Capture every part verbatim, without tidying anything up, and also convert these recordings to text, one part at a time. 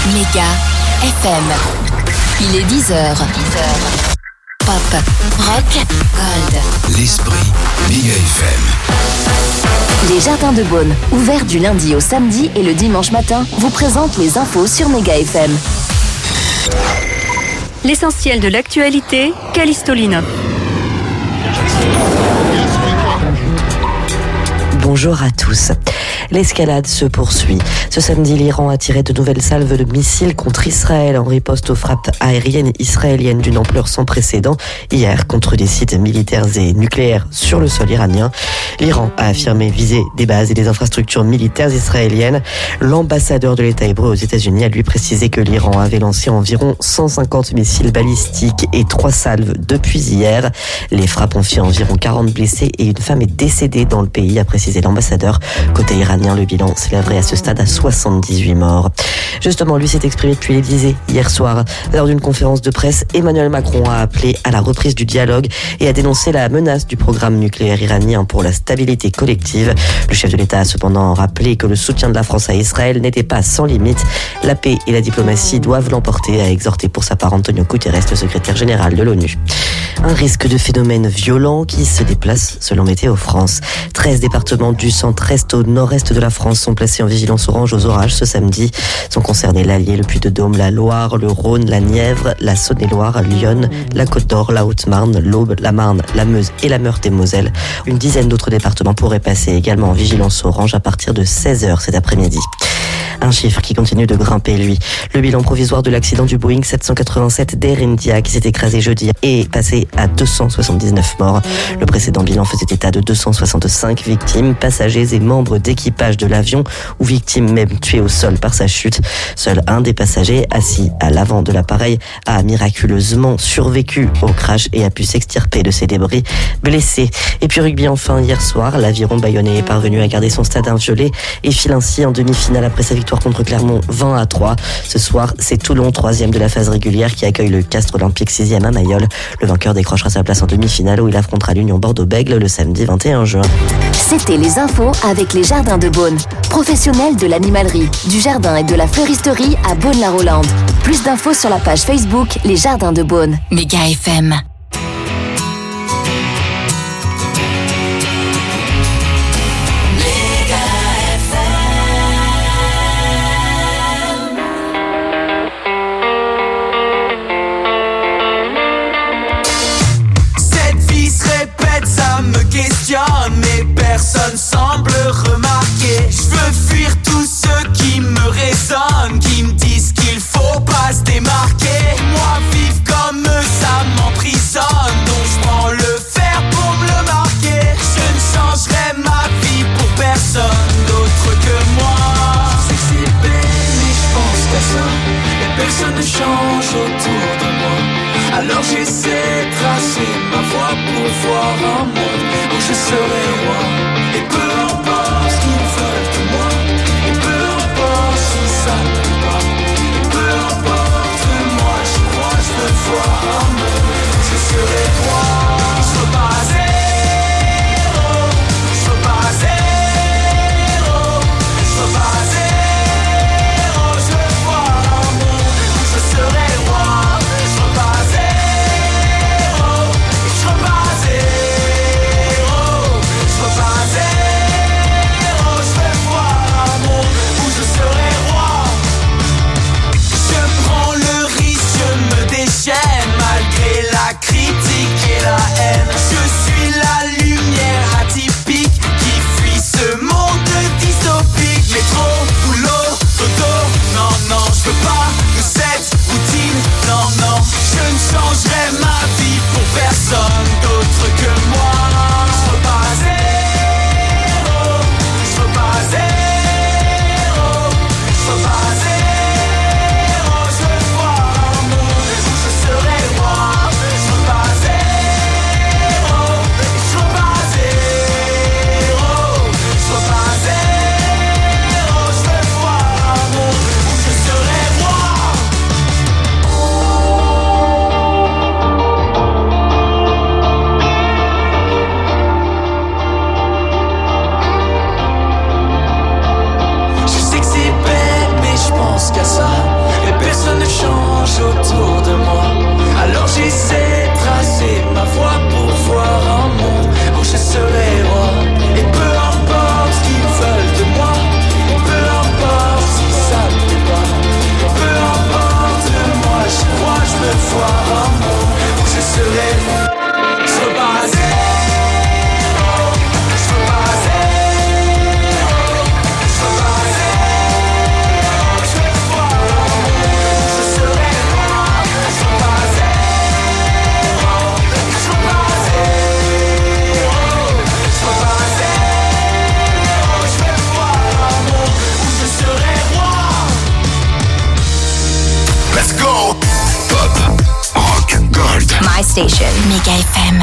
Méga F M. Il est dix heures. dix heures. Pop, rock, gold. L'esprit Méga F M. Les Jardins de Beaune, ouverts du lundi au samedi et le dimanche matin, vous présentent les infos sur Méga F M. L'essentiel de l'actualité, Callisto Lino. Bonjour à tous. L'escalade se poursuit. Ce samedi, l'Iran a tiré de nouvelles salves de missiles contre Israël en riposte aux frappes aériennes israéliennes d'une ampleur sans précédent hier contre des sites militaires et nucléaires sur le sol iranien. L'Iran a affirmé viser des bases et des infrastructures militaires israéliennes. L'ambassadeur de l'État hébreu aux États-Unis a lui précisé que l'Iran avait lancé environ cent cinquante missiles balistiques et trois salves depuis hier. Les frappes ont fait environ quarante blessés et une femme est décédée dans le pays, a précisé l'ambassadeur. Côté iranien, le bilan s'élèverait à ce stade à soixante-dix-huit morts. Justement, lui s'est exprimé depuis l'Élysée hier soir. Lors d'une conférence de presse, Emmanuel Macron a appelé à la reprise du dialogue et a dénoncé la menace du programme nucléaire iranien pour la stabilité collective. Le chef de l'État a cependant rappelé que le soutien de la France à Israël n'était pas sans limite. La paix et la diplomatie doivent l'emporter, a exhorté pour sa part Antonio Guterres, le secrétaire général de l'ONU. Un risque de phénomène violent qui se déplace selon Météo France. treize départements du centre-est au nord-est de la France sont placés en vigilance orange aux orages ce samedi. Sont concernés l'Allier, le Puy-de-Dôme, la Loire, le Rhône, la Nièvre, la Saône-et-Loire, Lyon, la Côte-d'Or, la Haute-Marne, l'Aube, la Marne, la Meuse et la Meurthe-et-Moselle. Une dizaine d'autres départements pourraient passer également en vigilance orange à partir de seize heures cet après-midi. Un chiffre qui continue de grimper, lui. Le bilan provisoire de l'accident du Boeing sept cent quatre-vingt-sept d'Air India qui s'est écrasé jeudi est passé à deux cent soixante-dix-neuf morts. Le précédent bilan faisait état de deux cent soixante-cinq victimes, passagers et membres d'équipage de l'avion ou victimes même tuées au sol par sa chute. Seul un des passagers, assis à l'avant de l'appareil, a miraculeusement survécu au crash et a pu s'extirper de ses débris blessés. Et puis rugby enfin, hier soir, l'Aviron bayonnais est parvenu à garder son stade inviolé et file ainsi en demi-finale après sa victoire contre Clermont vingt à trois. Ce soir, c'est Toulon, troisième de la phase régulière, qui accueille le Castres Olympique, sixième à Mayol. Le vainqueur décrochera sa place en demi-finale où il affrontera l'Union Bordeaux-Bègles le samedi vingt et un juin. C'était les infos avec les Jardins de Beaune. Professionnels de l'animalerie, du jardin et de la fleuristerie à Beaune-la-Rolande. Plus d'infos sur la page Facebook Les Jardins de Beaune. Méga F M. Mais personne semble remarquer. Je veux fuir tous ceux qui me raisonnent, qui me disent qu'il faut pas se démarquer. Moi vivre comme eux ça m'emprisonne, donc je prends le fer pour me le marquer. Je ne changerai ma vie pour personne d'autre que moi. Je sais que c'est bête mais je pense qu'à ça. Et personne ne change autour de moi. Alors j'essaie de tracer ma voie pour voir un monde où je serai roi. Et peu importe ce qu'ils veulent de moi, et peu importe si ça ne peut pas, et peu importe moi, je crois, je veux voir un monde où je serai roi. Je veux pas zéro, je veux pas zéro, je veux pas zéro, je veux voir un monde où je serai roi. Je veux pas zéro. station. Méga F M.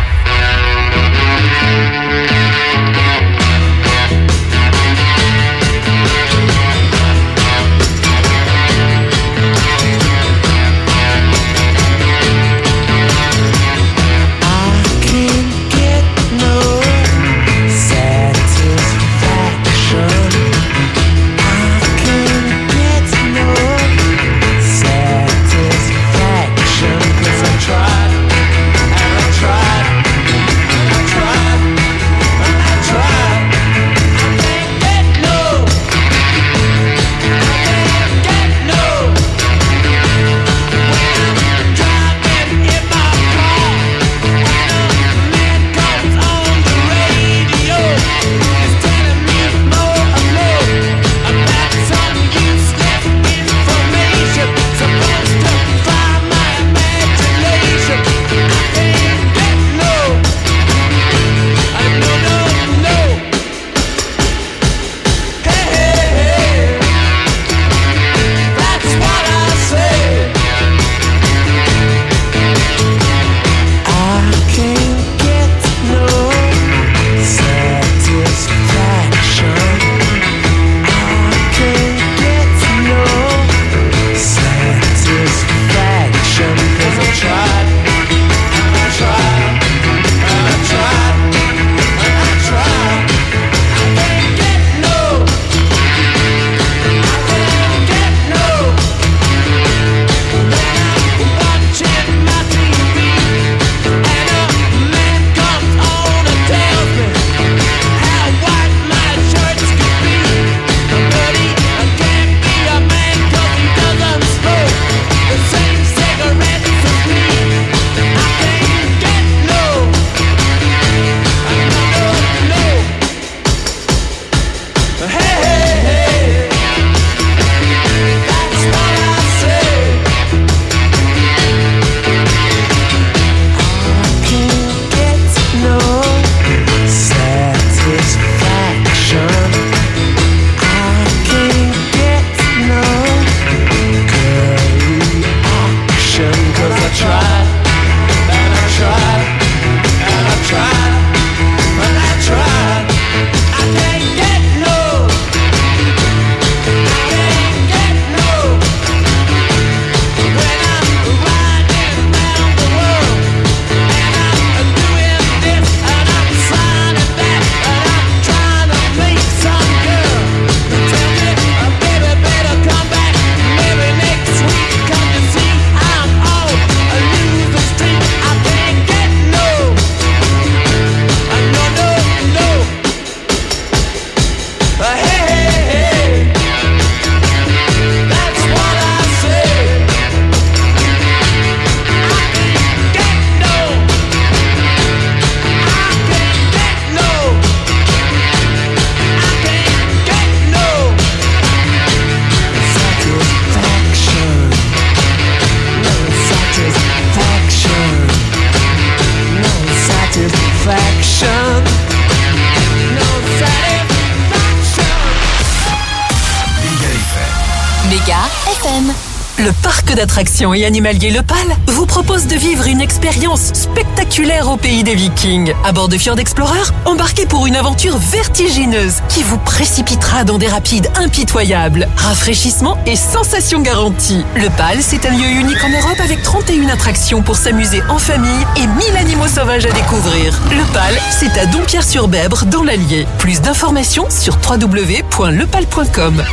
Le parc d'attractions et animalier Le Pal vous propose de vivre une expérience spectaculaire au pays des Vikings. À bord de Fjord Explorer, embarquez pour une aventure vertigineuse qui vous précipitera dans des rapides impitoyables. Rafraîchissement et sensations garanties. Le Pal, c'est un lieu unique en Europe avec trente et une attractions pour s'amuser en famille et mille animaux sauvages à découvrir. Le Pal, c'est à Dompierre-sur-Bèbre, dans l'Allier. Plus d'informations sur w w w point le pal point com.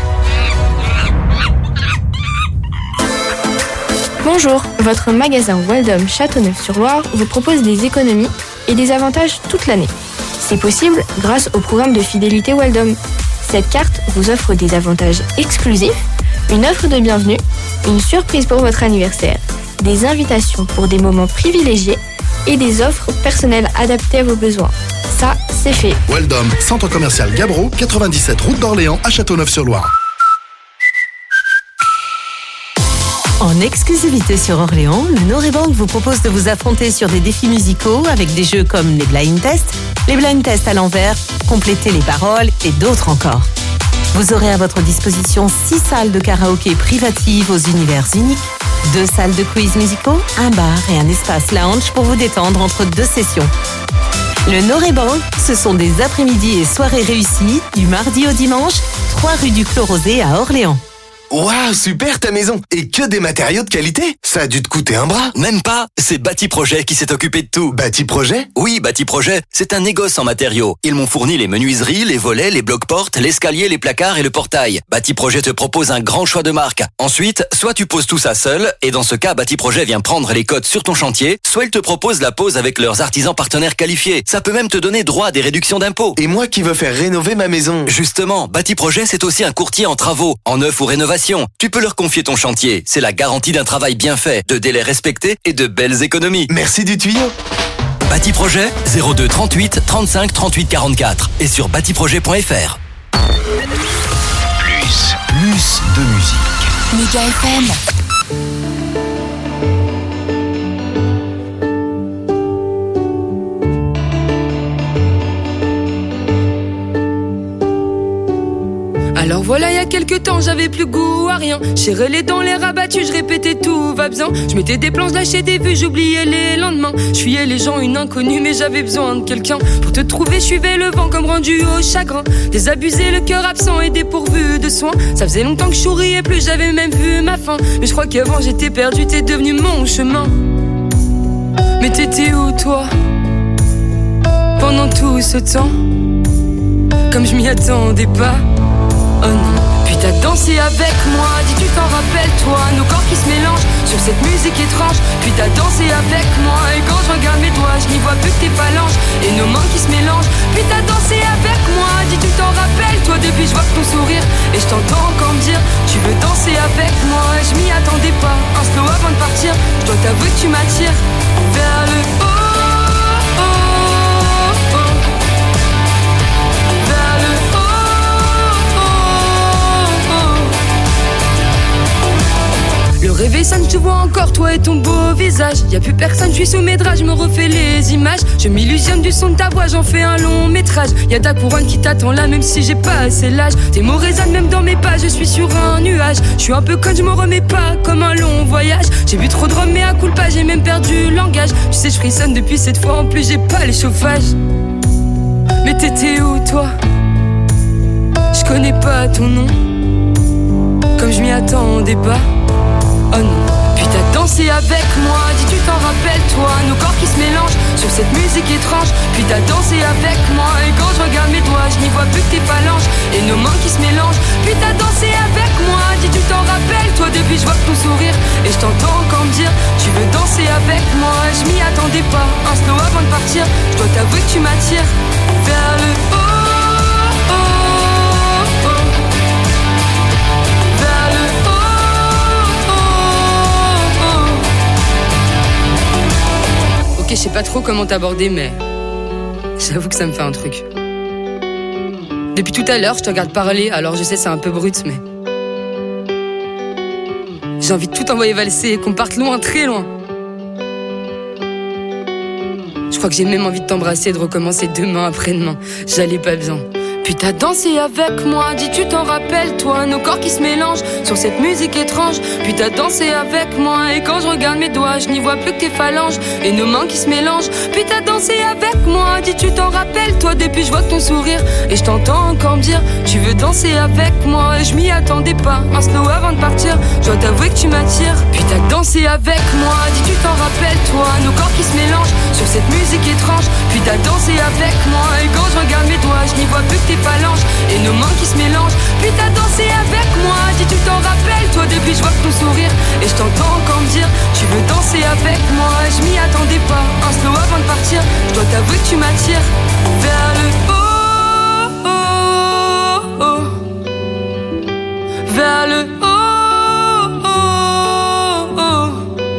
Bonjour, votre magasin Weldom Châteauneuf-sur-Loire vous propose des économies et des avantages toute l'année. C'est possible grâce au programme de fidélité Weldom. Cette carte vous offre des avantages exclusifs, une offre de bienvenue, une surprise pour votre anniversaire, des invitations pour des moments privilégiés et des offres personnelles adaptées à vos besoins. Ça, c'est fait. Weldom, centre commercial Gabreau, quatre-vingt-dix-sept route d'Orléans à Châteauneuf-sur-Loire. En exclusivité sur Orléans, le Norebank vous propose de vous affronter sur des défis musicaux avec des jeux comme les blind tests, les blind tests à l'envers, compléter les paroles et d'autres encore. Vous aurez à votre disposition six salles de karaoké privatives aux univers uniques, Deux salles de quiz musicaux, un bar et un espace lounge pour vous détendre entre deux sessions. Le Norebank, ce sont des après-midi et soirées réussies du mardi au dimanche, trois rue du Clos Rosé à Orléans. Waouh, super ta maison! Et que des matériaux de qualité! Ça a dû te coûter un bras! Même pas! C'est Bâti Projet qui s'est occupé de tout. Bâti Projet? Oui, Bâti Projet, c'est un négoce en matériaux. Ils m'ont fourni les menuiseries, les volets, les blocs-portes, l'escalier, les placards et le portail. Bâti Projet te propose un grand choix de marques. Ensuite, soit tu poses tout ça seul, et dans ce cas, Bâti Projet vient prendre les codes sur ton chantier, soit il te propose la pose avec leurs artisans partenaires qualifiés. Ça peut même te donner droit à des réductions d'impôts. Et moi qui veux faire rénover ma maison? Justement, Bâti Projet, c'est aussi un courtier en travaux, en neuf ou rénovation. Tu peux leur confier ton chantier. C'est la garantie d'un travail bien fait, de délais respectés et de belles économies. Merci du tuyau. Bâti Projet, zéro deux trente-huit trente-cinq trente-huit quarante-quatre et sur bâti projet point f r. Plus, plus de musique. Méga F M. Alors voilà, il y a quelques temps, j'avais plus goût à rien. J'ai relais dans les rabattus, je répétais tout va bien. Je mettais des plans, lâchais des vues, j'oubliais les lendemains. Je fuyais les gens, une inconnue, mais j'avais besoin de quelqu'un. Pour te trouver, je suivais le vent comme rendu au chagrin. Désabusé, le cœur absent et dépourvu de soins. Ça faisait longtemps que je souriais plus, j'avais même vu ma fin. Mais je crois qu'avant j'étais perdu, t'es devenu mon chemin. Mais t'étais où toi? Pendant tout ce temps, comme je m'y attendais pas. Oh non, puis t'as dansé avec moi, dis tu t'en rappelles toi, nos corps qui se mélangent sur cette musique étrange. Puis t'as dansé avec moi, et quand je regarde mes doigts, je n'y vois plus que tes phalanges et nos mains qui se mélangent. Puis t'as dansé avec moi, dis tu t'en rappelles toi, depuis je vois que ton sourire. Et je t'entends encore me dire, tu veux danser avec moi. Je m'y attendais pas, un slow avant de partir. Je dois t'avouer que tu m'attires vers le haut. Le réveil sonne, je te vois encore, toi et ton beau visage. Y'a plus personne, je suis sous mes draps, je me refais les images. Je m'illusionne du son de ta voix, j'en fais un long métrage. Y'a ta couronne qui t'attend là, même si j'ai pas assez l'âge. Tes mots résonnent même dans mes pas, je suis sur un nuage. Je suis un peu con, je me remets pas, comme un long voyage. J'ai bu trop de rhum, mais à coup pas, j'ai même perdu le langage. Tu sais, je frissonne depuis cette fois, en plus j'ai pas les chauffages. Mais t'étais où toi? Je connais pas ton nom, comme je m'y attendais pas. Oh non, puis t'as dansé avec moi, dis tu t'en rappelles toi, nos corps qui se mélangent sur cette musique étrange. Puis t'as dansé avec moi, et quand je regarde mes doigts, je n'y vois plus que tes phalanges et nos mains qui se mélangent. Puis t'as dansé avec moi, dis tu t'en rappelles toi, depuis je vois que ton sourire. Et je t'entends encore me dire, tu veux danser avec moi. Je m'y attendais pas, un slow avant de partir. Je dois t'avouer que tu m'attires vers le haut. Je sais pas trop comment t'aborder, mais j'avoue que ça me fait un truc. Depuis tout à l'heure, je te regarde parler, alors je sais c'est un peu brut, mais j'ai envie de tout envoyer valser et qu'on parte loin, très loin. Je crois que j'ai même envie de t'embrasser et de recommencer demain après-demain. J'allais pas bien. Puis t'as dansé avec moi, dis tu t'en rappelles toi, nos corps qui se mélangent sur cette musique étrange. Puis t'as dansé avec moi, et quand je regarde mes doigts, je n'y vois plus que tes phalanges et nos mains qui se mélangent. Puis t'as dansé avec moi, dis tu t'en rappelles toi, depuis je vois que ton sourire. Et je t'entends encore me dire, tu veux danser avec moi. Et je m'y attendais pas, un slow avant de partir. Je dois t'avouer que tu m'attires. Puis t'as dansé avec moi, dis tu t'en rappelles toi, nos corps qui se mélangent sur cette musique étrange. Puis t'as dansé avec moi, et quand je regarde mes doigts, je n'y vois plus que tes phalanges et nos mains qui se mélangent. Puis t'as dansé avec moi, dis tu t'en rappelles toi, depuis je vois que ton sourire. Et je t'entends encore me dire, tu veux danser avec moi. Je m'y attendais pas, un slow avant de partir. Je dois t'avouer que tu m'attires vers le haut, oh, oh. Vers le haut, oh, oh.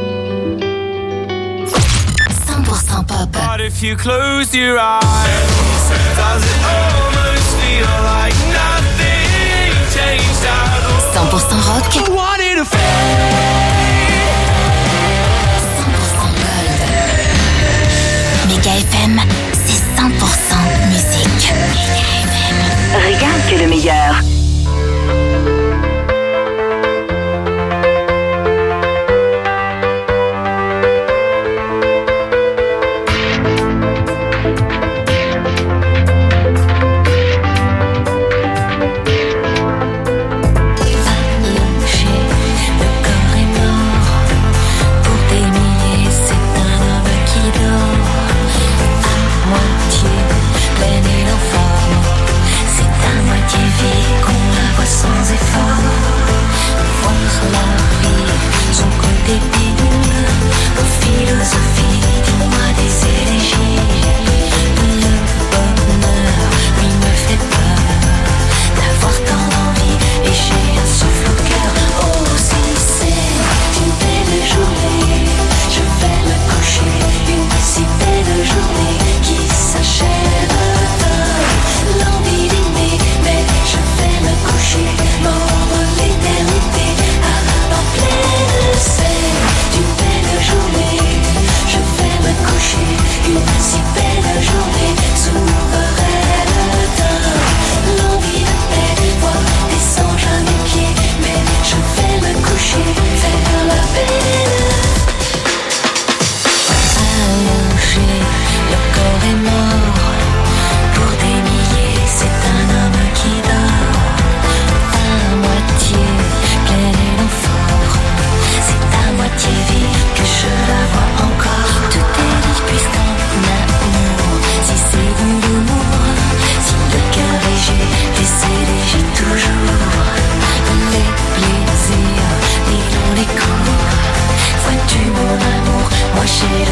cent pour cent pop. But if you close your eyes, does it almost feel like nothing changed at all? cent pour cent rock. I wanted to fade. cent pour cent gold. Méga F M, c'est cent pour cent musique. Méga F M. Regarde que le meilleur.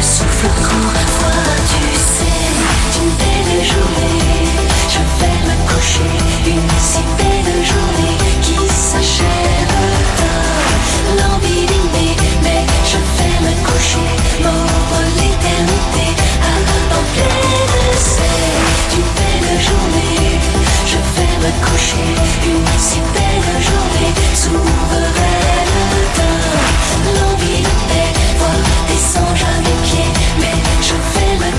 souffle court, froid, tu sais, d'une belle journée. Je vais me coucher, une si belle journée qui s'achève tard. L'envie d'aimer, mais je vais me coucher, mordre l'éternité en pleine serre. D'une belle journée, je vais me coucher, une si belle journée souveraine tard. L'envie de paix, voir des songes à mes pieds, mais je vais me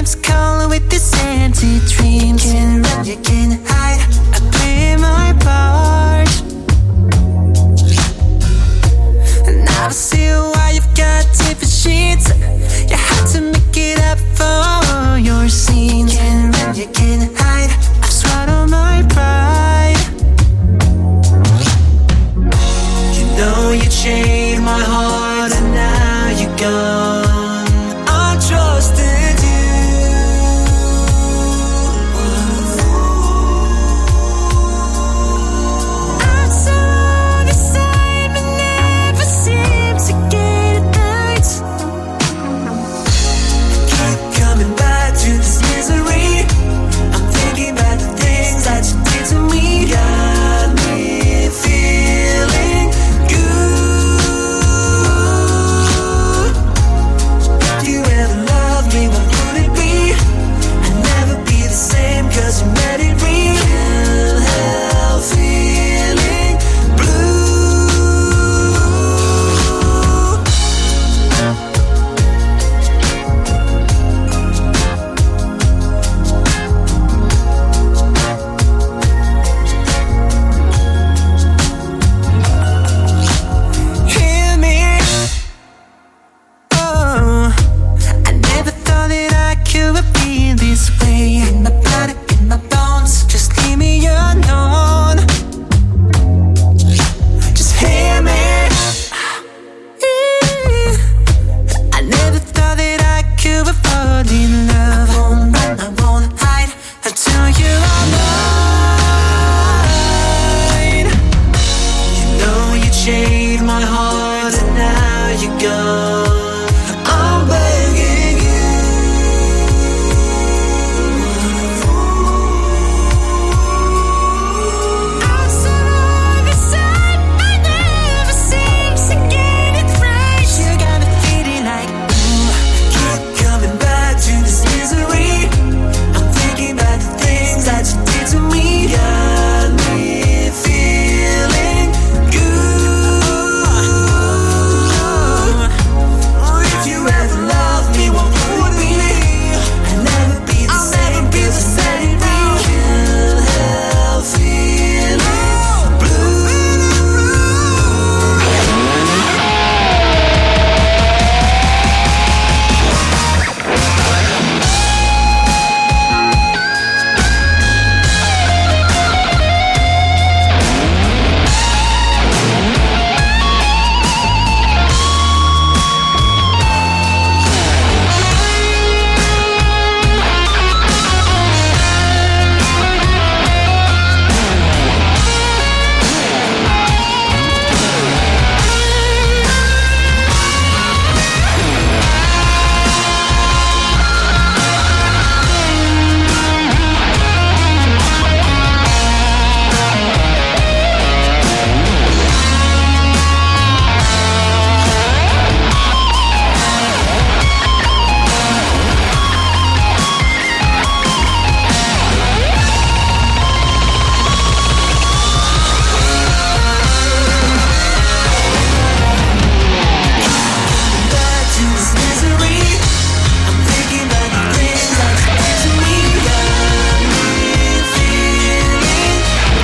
dreams call with these empty dreams. Can't run, you can't hide. I play my part. And I see why you've got different sheets. You had to make it up for your scene. Can't run, you can't hide. I've swallowed my pride. You know you changed my heart and now you're gone. I trusted you. I saw the same but never seemed to get it right. Keep coming back to this misery. I'm thinking about the things that you did to me. Got me feeling good. If you ever loved me, what would it be? I'd never be the same, cause you made it real. Can't help feeling hear me. Oh, I never thought that I could be this way. In my blood, in my bones, just leave me alone. Just hear me. I never thought that I could fall in love. I won't run, I won't hide until you're all mine. You know you changed my heart and now you're gone. I'm begging you. I'm so beside, I never seem to get it right. You got me feeling like ooh, keep coming back to this misery. I'm thinking about the things that you did to me. Got me feeling good. If you ever loved me, what would it be? I'd never be the same, cause you said it real. Can't help feeling blue. Back to this misery. I'm thinking about the things that you did to me. Got me feeling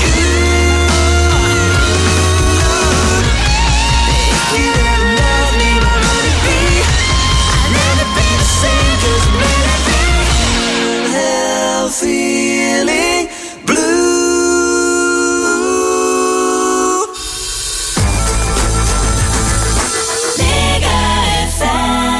good. If you ever loved me, what would it be? I'd never be the same, cause you made it real. Can't help feeling blue. Mega F M.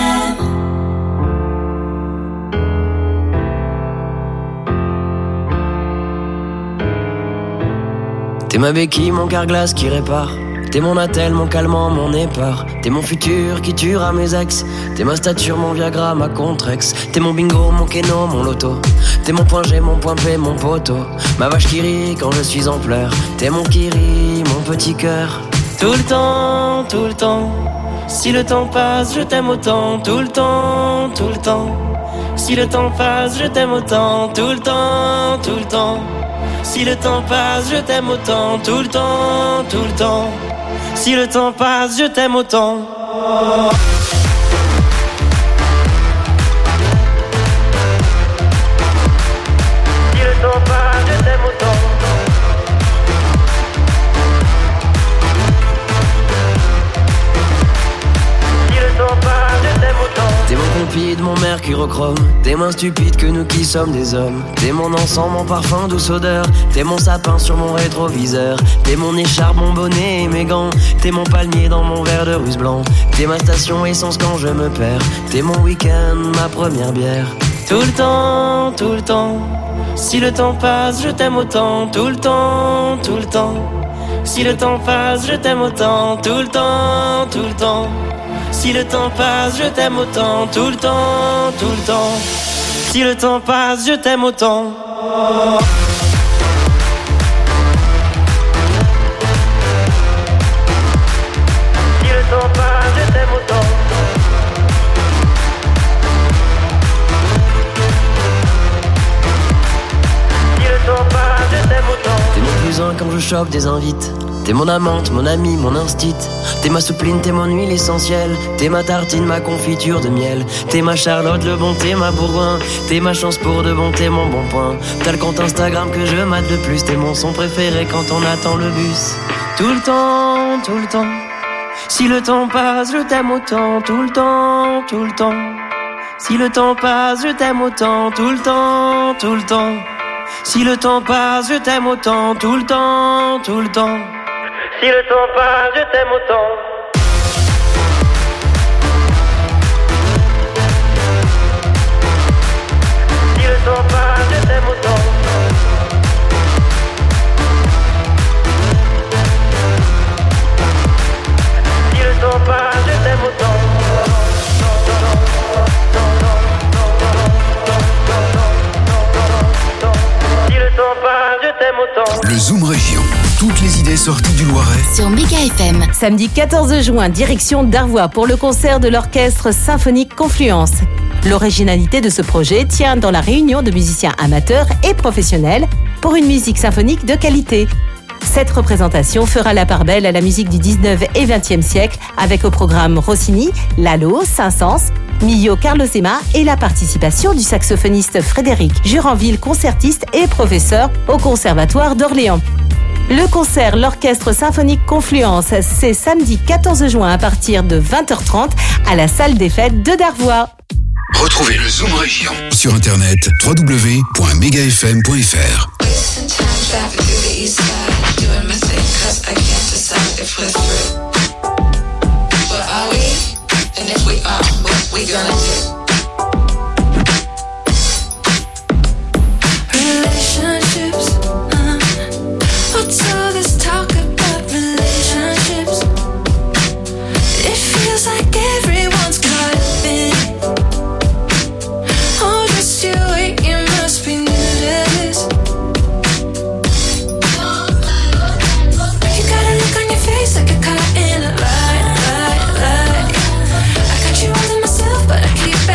T'es ma béquille, mon carglass qui répare. T'es mon attel, mon calmant, mon épar. T'es mon futur qui tuera mes ex. T'es ma stature, mon Viagra, ma Contrex. T'es mon bingo, mon Keno, mon loto. T'es mon point G, mon point P, mon poteau. Ma vache qui rit quand je suis en pleurs. T'es mon Kiri, mon petit cœur. Tout le temps, tout le temps. Si le temps passe, je t'aime autant. Tout le temps, tout le temps. Si le temps passe, je t'aime autant. Tout le temps, tout le temps. Si le temps passe, je t'aime autant. Tout le temps, tout le temps. Si le temps passe, je t'aime autant. mercurochrome. T'es moins stupide que nous qui sommes des hommes. T'es mon encens, mon parfum, douce odeur. T'es mon sapin sur mon rétroviseur. T'es mon écharpe, mon bonnet et mes gants. T'es mon palmier dans mon verre de russe blanc. T'es ma station essence quand je me perds. T'es mon week-end, ma première bière. Tout le temps, tout le temps. Si le temps passe, je t'aime autant. Tout le temps, tout le temps. Si le temps passe, je t'aime autant. Tout le temps, tout le temps. Si le temps passe, je t'aime autant. Tout le temps, tout le temps. Si le temps passe, je t'aime autant. Si le temps passe, je t'aime autant. Si le temps passe, je t'aime autant. T'es mon plus un quand je chope des invites. T'es mon amante, mon ami, mon instit. T'es ma soupline, t'es mon huile essentielle. T'es ma tartine, ma confiture de miel. T'es ma Charlotte, le bon, t'es ma Bourgoin. T'es ma chance pour de bon, t'es mon bon point. T'as le compte Instagram que je mate le plus. T'es mon son préféré quand on attend le bus. Tout le temps, tout le temps. Si le temps passe, je t'aime autant. Tout le temps, tout le temps. Si le temps passe, je t'aime autant. Tout le temps, tout le temps. Si le temps passe, je t'aime autant. Tout le temps, tout le temps. Si le temps passe, je t'aime autant. Si le temps passe, je t'aime autant. Si le temps passe, je t'aime autant. Si le temps passe, je t'aime autant. Le Zoom Région. Toutes les idées sorties du Loiret sur Méga F M. Samedi quatorze juin, direction Darvois pour le concert de l'orchestre symphonique Confluence. L'originalité de ce projet tient dans la réunion de musiciens amateurs et professionnels pour une musique symphonique de qualité. Cette représentation fera la part belle à la musique du dix-neuvième et vingtième siècle avec au programme Rossini, Lalo, Saint-Saëns, Milhaud, Carlos Zema et la participation du saxophoniste Frédéric Juranville, concertiste et professeur au Conservatoire d'Orléans. Le concert L'Orchestre Symphonique Confluence, c'est samedi quatorze juin à partir de vingt heures trente à la salle des fêtes de Darvois. Retrouvez le Zoom Région sur internet w w w point mega f m point f r. Keep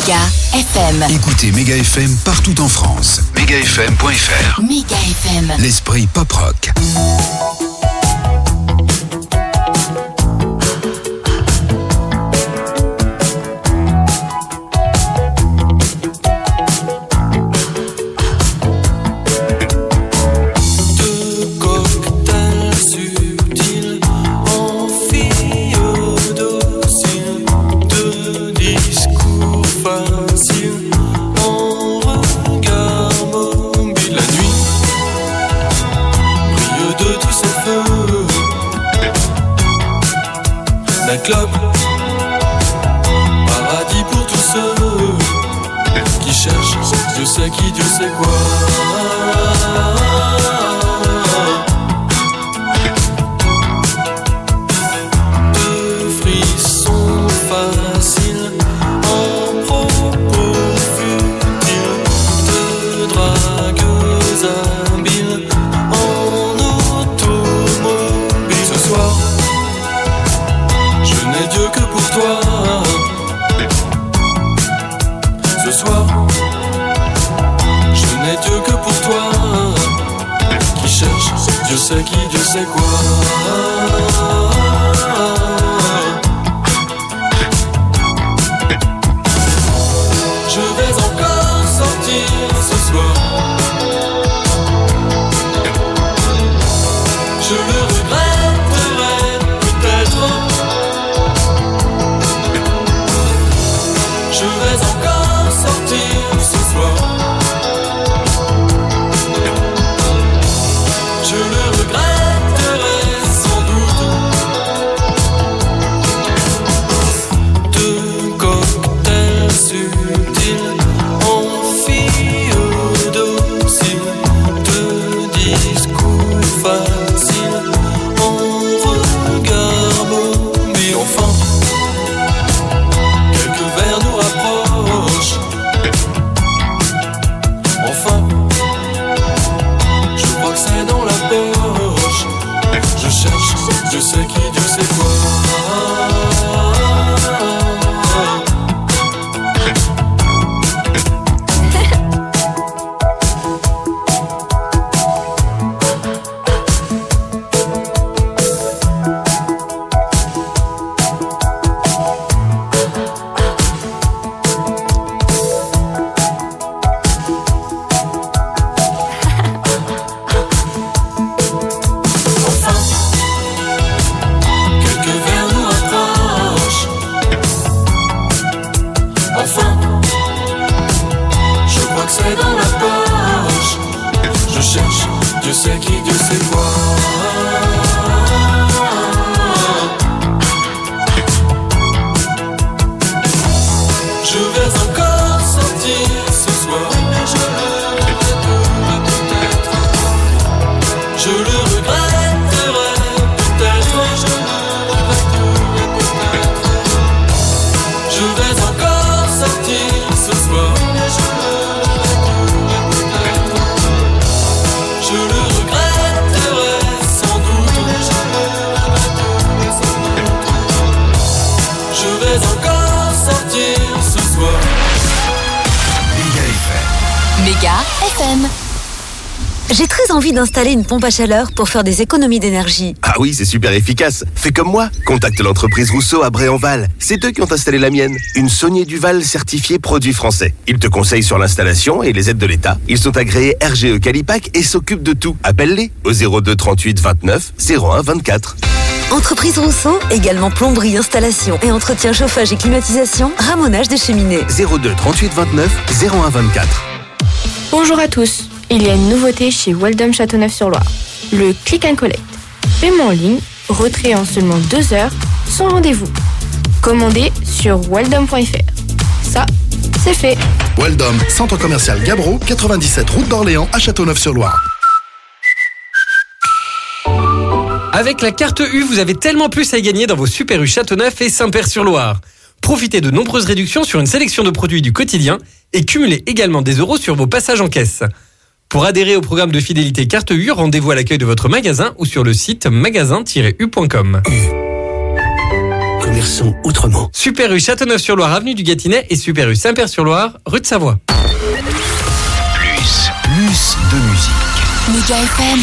Méga F M. Écoutez Méga F M partout en France. méga f m point f r. Méga F M. L'esprit pop-rock. Club, paradis pour tous ceux qui cherchent, Dieu sait qui, Dieu sait quoi. De frissons faciles en propos futiles, de dragueuses habiles en automobile. Ce soir, je n'ai Dieu que pour toi. Ce soir, je n'ai Dieu que pour toi. Qui cherche, Dieu sait qui, Dieu sait quoi. Je vais encore sortir ce soir. Je le regretterai peut-être. Je vais encore sortir ce soir. Je le regretterai sans doute. Deux cocktails subtils en filles dociles, deux discours faciles en regard mobile. Enfin, quelques verres nous rapprochent. Enfin, je crois que c'est dans la poche. Je cherche, Dieu sait qui, Dieu sait quoi. J'ai très envie d'installer une pompe à chaleur pour faire des économies d'énergie. Ah oui, c'est super efficace. Fais comme moi. Contacte l'entreprise Rousseau à Bray-en-Val. C'est eux qui ont installé la mienne. Une Saunier Duval certifiée produit français. Ils te conseillent sur l'installation et les aides de l'État. Ils sont agréés R G E Calipac et s'occupent de tout. Appelle-les au zéro deux trente-huit vingt-neuf zéro un vingt-quatre. Entreprise Rousseau, également plomberie, installation et entretien chauffage et climatisation, ramonage des cheminées. zéro deux trente-huit vingt-neuf zéro un vingt-quatre. Bonjour à tous. Il y a une nouveauté chez Weldom Châteauneuf-sur-Loire. Le Click and Collect. Paiement en ligne, retrait en seulement deux heures, sans rendez-vous. Commandez sur weldom point f r. Ça, c'est fait. Weldom, centre commercial Gabreau, quatre-vingt-dix-sept route d'Orléans à Châteauneuf-sur-Loire. Avec la carte U, vous avez tellement plus à y gagner dans vos Super U Châteauneuf et Saint-Père-sur-Loire. Profitez de nombreuses réductions sur une sélection de produits du quotidien et cumulez également des euros sur vos passages en caisse. Pour adhérer au programme de fidélité Carte U, rendez-vous à l'accueil de votre magasin ou sur le site magasin tiret u point com. épanouir son autrement. Super U Châteauneuf-sur-Loire, avenue du Gâtinais et Super U Saint-Père-sur-Loire, rue de Savoie. Plus, plus de musique. Méga F M.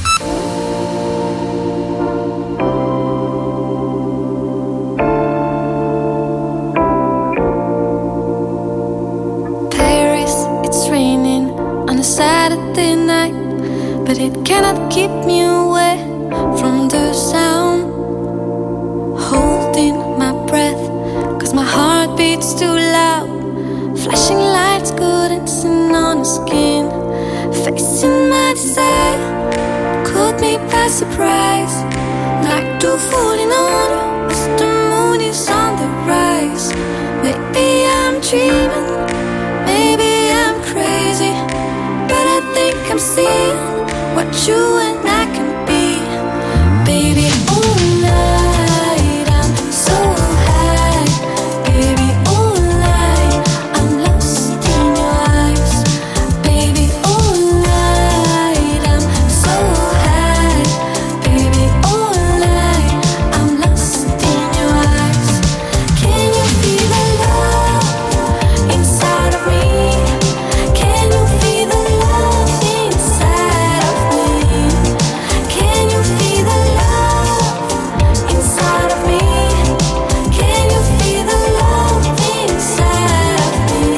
Saturday night, but it cannot keep me away from the sound. Holding my breath, cause my heart beats too loud. Flashing lights dancing on the skin. Facing my desire, caught me by surprise. Like two falling on as the moon is on the rise. Maybe I'm dreaming, maybe I'm crazy, but I think I'm seeing what you and I can be. Baby, all night I'm so high. Baby, all night I'm lost in your eyes. Baby, all night I'm so high. Baby, all night I'm lost in your eyes. Can you feel the love inside of me? Can you feel the love inside of me? Can you feel the love inside of me? Can you feel the love inside of me?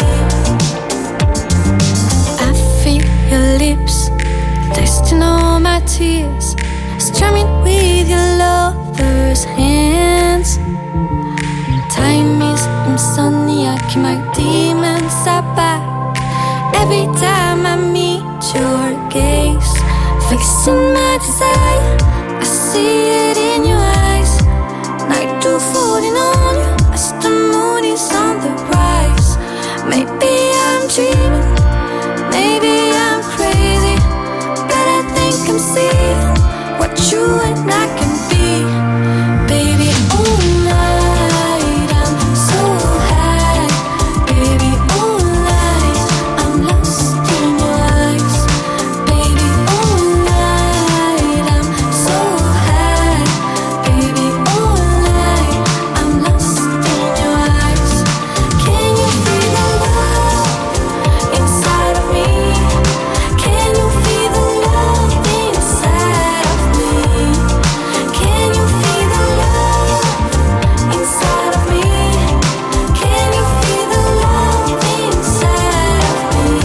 I feel your lips tasting all my tears, strumming with your lover's hands. Time is insomniac, my demons are back. Every time I meet your gaze, fixing my desire, I see it in your eyes. Night two falling on you as the moon is on the rise. Maybe I'm dreaming, maybe I'm crazy, but I think I'm seeing what you and I can be. Baby, all night I'm so high. Baby, all night I'm lost in your eyes. Baby, all night I'm so high. Baby, all night I'm lost in your eyes. Can you feel the love inside of me? Can you feel the love inside of me? Can you feel the love inside of me? Can you feel the love inside of me?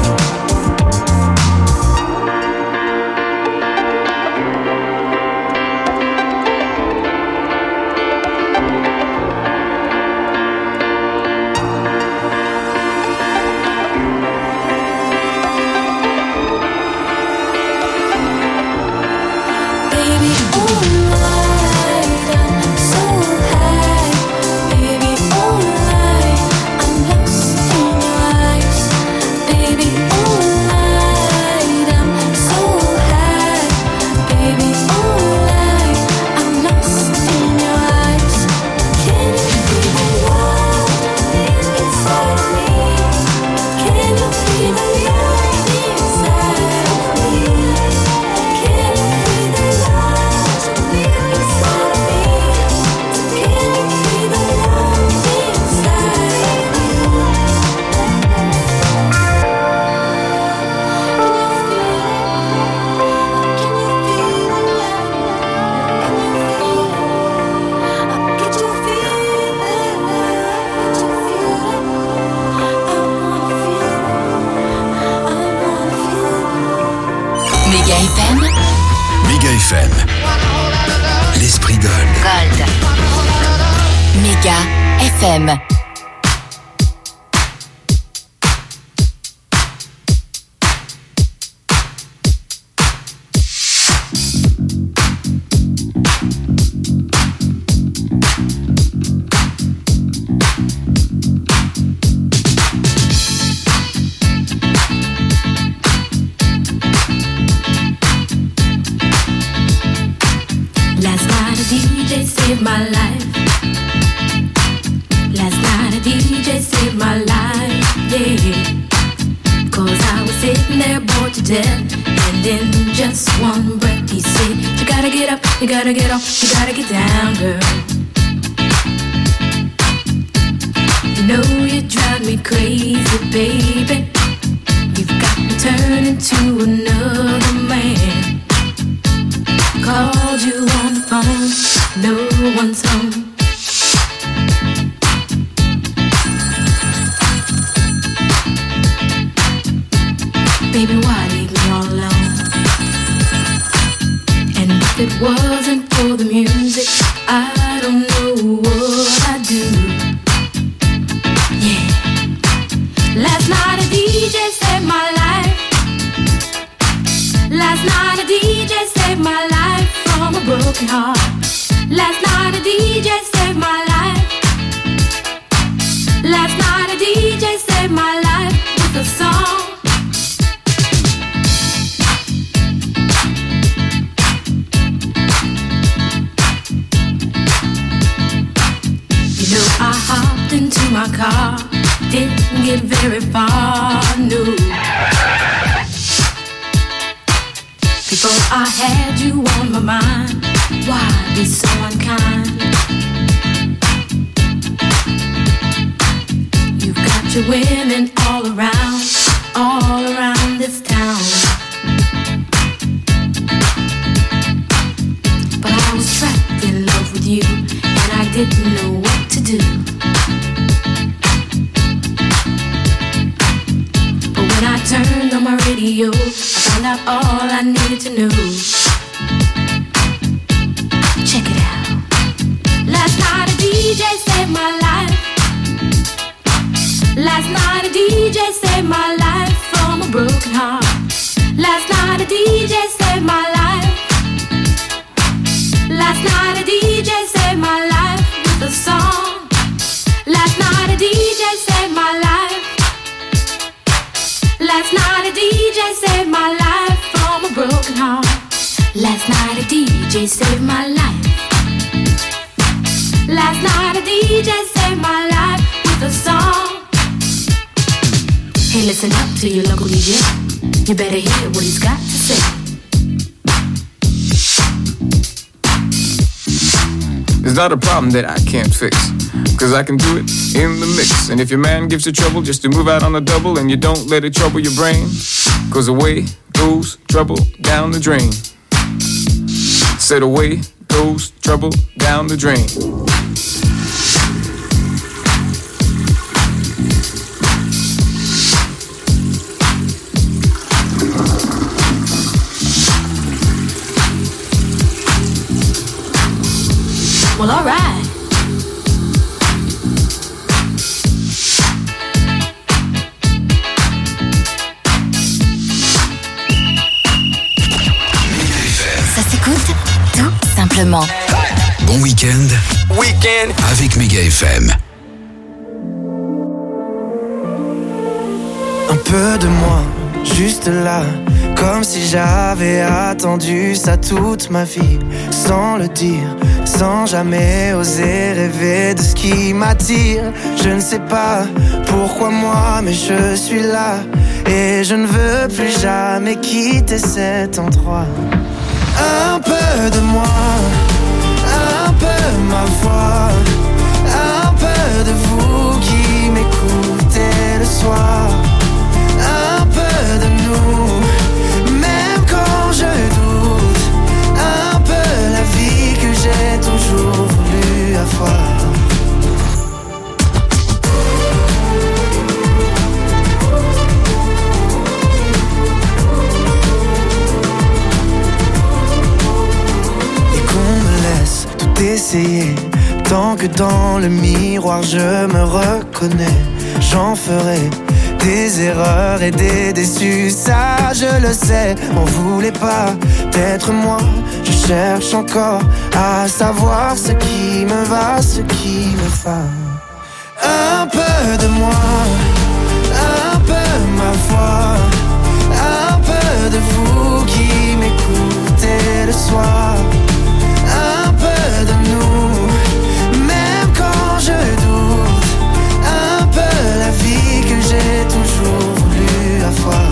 Baby, all night I'm so high. Baby, all night I'm lost in your eyes. Baby, all night I'm so high. Baby, all night I'm lost in your eyes. Can you feel the love inside of me? Can you feel the love inside of me? Can you feel the love inside of me? Can you feel the love Méga F M. Méga F M. L'esprit Gold. Gold. Méga F M. Last night a D J saved my life. Last night a D J saved my life, yeah. Cause I was sitting there bored to death, and in just one breath he said, you gotta get up, you gotta get off, you gotta get down, girl. You know you drive me crazy, baby. You've got me turning to another man. Called you on the phone, no one's home. Baby, why leave me all alone? And if it wasn't for the music, I don't know what I'd do. Yeah. Last night a D J saved my life. Last night a D J saved my life from a broken heart. Last night a D J saved my life. Last night a D J saved my life with a song. You know I hopped into my car, didn't get very far, no. Before I had you on my mind, why be so unkind? You've got your women all around, all around this town. But I was trapped in love with you, and I didn't know what to do. But when I turned on my radio, I found out all I needed to know. Check it out. Last night a D J saved my life. Last night a D J saved my life from a broken heart. Last night a D J saved my life. Last night a D J saved my life with a song. Last night a D J saved my life. Last night a D J saved my life from a broken heart. Last night a D J saved my life. Last night a D J saved my life with a song. Hey, listen up to your local D J. You better hear what he's got to say. It's not a problem that I can't fix, cause I can do it in the mix. And if your man gives you trouble just to move out on the double, and you don't let it trouble your brain, cause away goes trouble down the drain. Said away goes trouble down the drain. Well, all right. Ça s'écoute tout simplement. Bon week-end. Week-end avec Méga F M. Un peu de moi, juste là, comme si j'avais attendu ça toute ma vie, sans le dire, sans jamais oser rêver de ce qui m'attire. Je ne sais pas pourquoi moi, mais je suis là, et je ne veux plus jamais quitter cet endroit. Un peu de moi, un peu ma voix, un peu de vous qui m'écoutez le soir. Un peu de nous, même quand je doute, un peu la vie que j'ai toujours voulu avoir. Et qu'on me laisse tout essayer, tant que dans le miroir je me reconnais, j'en ferai des erreurs et des déçus, ça je le sais. On voulait pas d'être moi, je cherche encore à savoir ce qui me va, ce qui me va. Un peu de moi, un peu ma voix, un peu de vous qui m'écoutez le soir. Un peu de nous, même quand je doute, un peu la vie que j'ai toujours voulu avoir.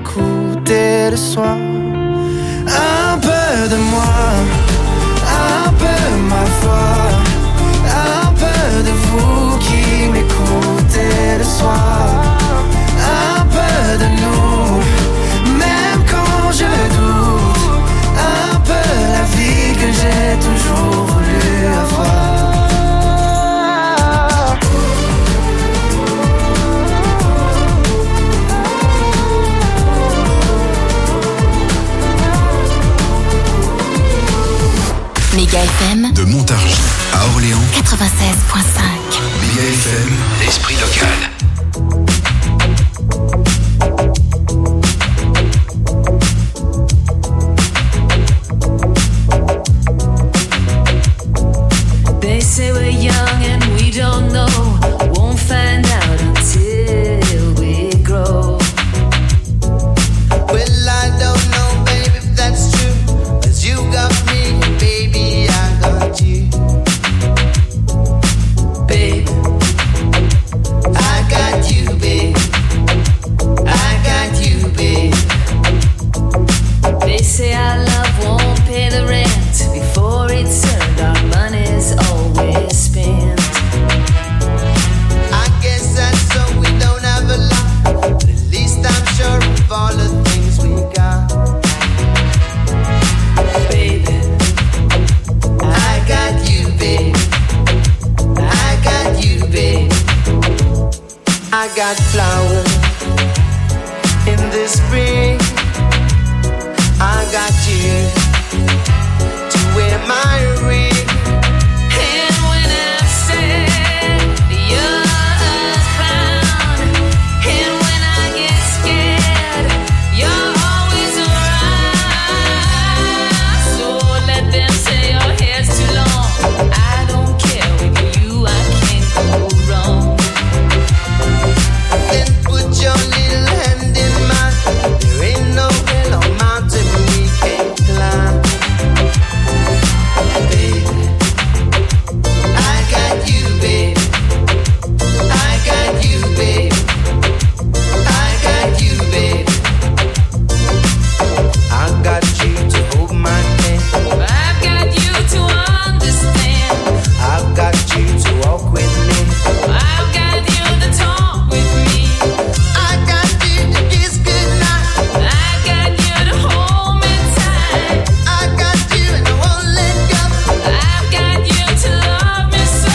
m'écoutez le soir. Un peu de moi, un peu ma foi, un peu de vous qui m'écoutez le soir. Un peu de nous, même quand je doute. Un peu la vie que j'ai toujours voulu avoir. Méga F M De Montargis à Orléans quatre-vingt-seize virgule cinq. Méga F M, l'esprit local. They say we're young and we don't know. Won't find out until we grow. Well, I don't know, baby, if that's true. 'Cause you got me, baby, I got you. Babe, I got you, babe. I got you, babe. They say our love won't pay the rent. Before it's earned, our money's always spent. I guess that's so we don't have a lot. But at least I'm sure of all the things we got. Baby, I got you, babe. I got you, babe. I got flowers in the spring. I got you to wear my ring. And when I said you're a clown, and when I get scared, you're always around. So let them say your hair's too long. I don't care, with you I can't go wrong. Then put your little hand in mine. There ain't no hill or mountain we can't climb. Baby, I got you, babe. I got you, babe. I got you, babe. I got you to hold my hand. I've got you to understand. I've got you to walk with me. I've got you to talk with me. I got you to kiss goodnight. I've got you to hold me tight. I got you and I won't let go. I've got you to love me so.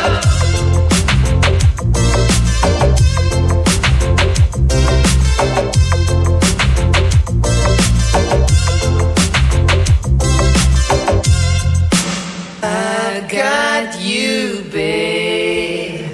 I got you, babe.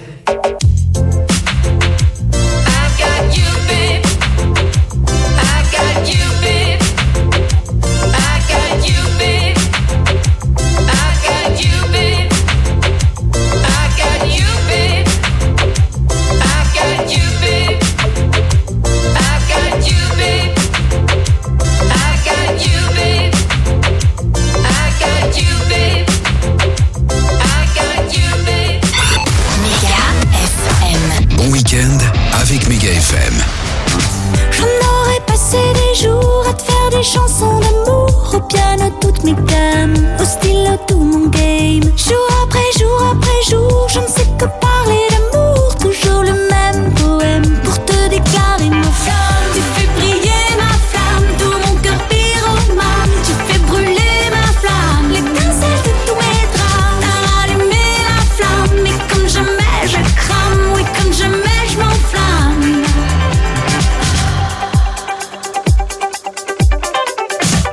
I've got you, babe. I got you, babe. I got you, babe. I got you, babe. I got you, babe. I got you, babe. I got you, babe. I got you, babe. I got you, babe. I got you, babe. Méga F M. Bon week-end avec Méga F M. J'en aurais passé des jours à te faire des chansons d'amour. Au piano toutes mes gammes, au stylo tout mon game. Jour après jour après jour, je ne sais que parler d'amour. Toujours le même poème pour te déclarer ma flamme. Tu fais briller ma flamme, tout mon cœur pyromane. Tu fais brûler ma flamme, l'étincelle de tous mes drames. T'as allumé la flamme, et comme jamais je crame. Oui, comme jamais je m'enflamme.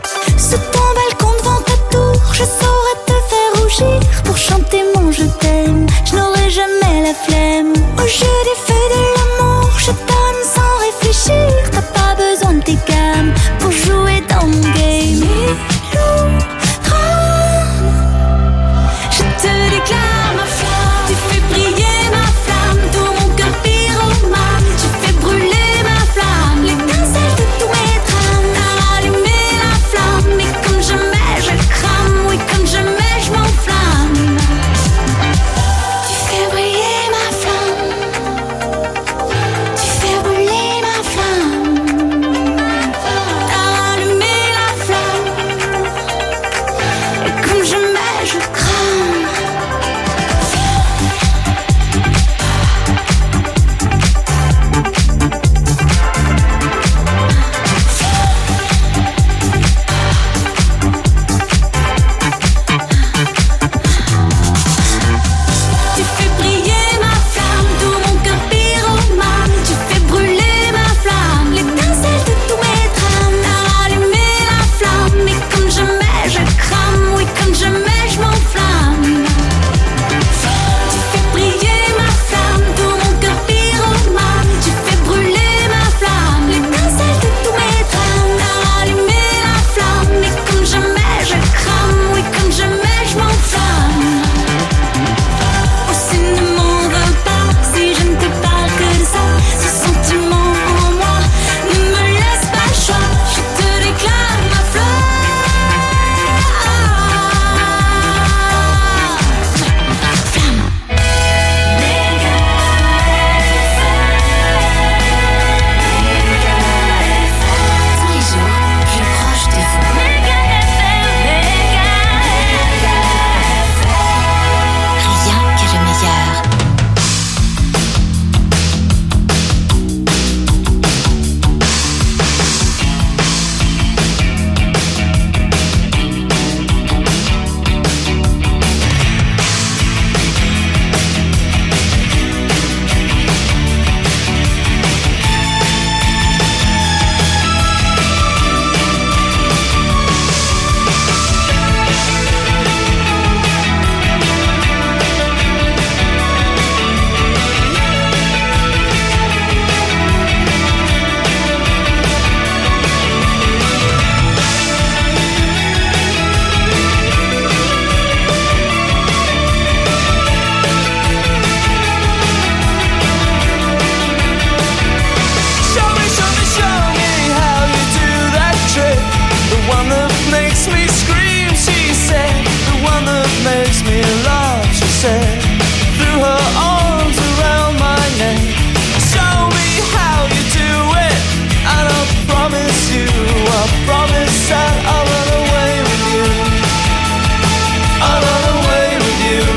one that makes me scream, she said. The one that makes me laugh, she said. Threw her arms around my neck. Show me how you do it, and I promise you, I promise that I'll run away with you. I'll run away with you.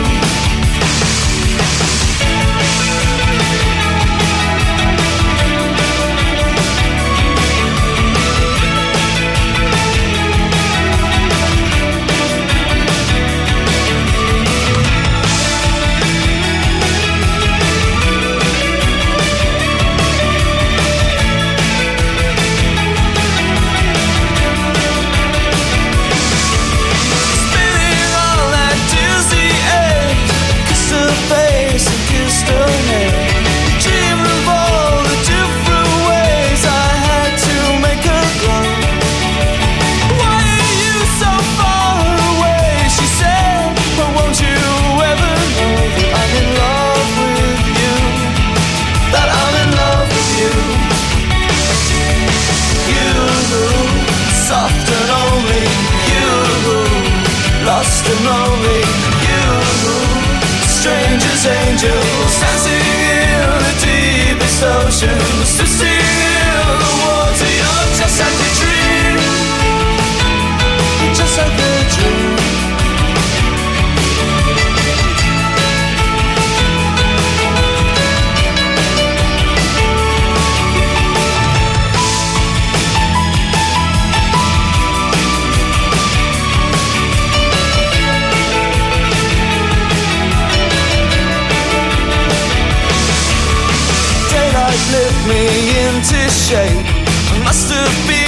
Lost and lonely, you, strangers, angels, dancing in the deepest oceans, twisting in the water. You're just like a dream, just like a dream. Lift me into shape. I must have been